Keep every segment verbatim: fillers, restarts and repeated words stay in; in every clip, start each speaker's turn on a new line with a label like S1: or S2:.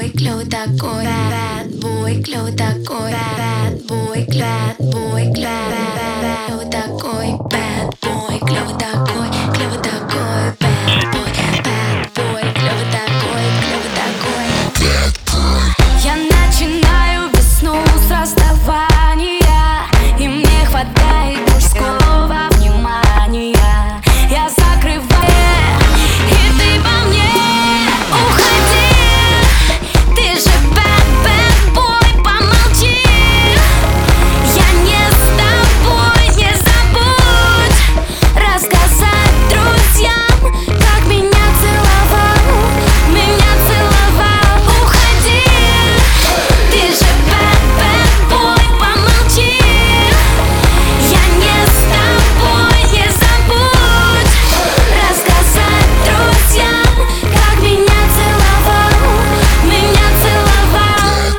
S1: boy, клёвый такой, bad boy, клёвый такой, bad boy, bad boy, клёвый такой, bad boy, клёвый такой, клёвый такой, bad boy, bad boy, клёвый такой, клёвый такой, bad boy. Я начинаю весну с расставания, и мне хватает мужского внимания. Я закрываю, и ты во мне уходи. Ты же bad, bad boy, помолчи. Я не с тобой, не забудь рассказать друзьям, как меня целовал, меня целовал. Уходи. Ты же bad, bad boy, помолчи. Я не с тобой, не забудь рассказать друзьям, как меня целовал, меня целовал.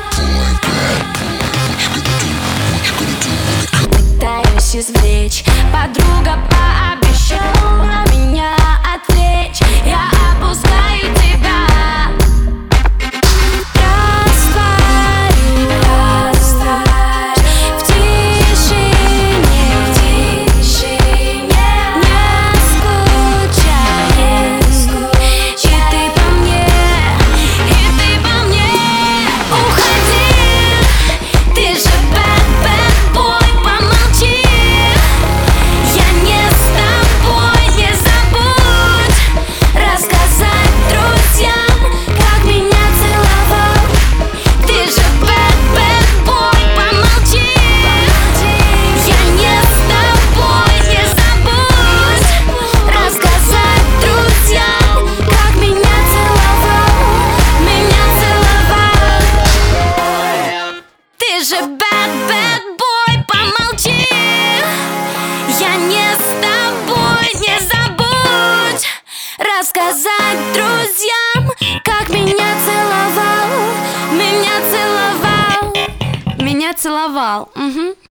S1: Пытаюсь извлечь, подруга пообещала меня отвлечь. Я опускаю тебя, растворю, растворю в тишине, в тишине. Не скучай, не скучай. И ты по мне, и ты по мне уходи. Ты же bad, bad boy, помолчи. Я не с тобой, не забудь рассказать друзьям, как меня целовал. Ты же bad, bad boy, помолчи. Я не с тобой, не забудь рассказать друзьям, как меня целовал, меня целовал. Ты же bad, bad boy, помолчи. Я не с тобой, не забудь рассказать друзьям, как меня целовал, меня целовал, меня целовал. Угу.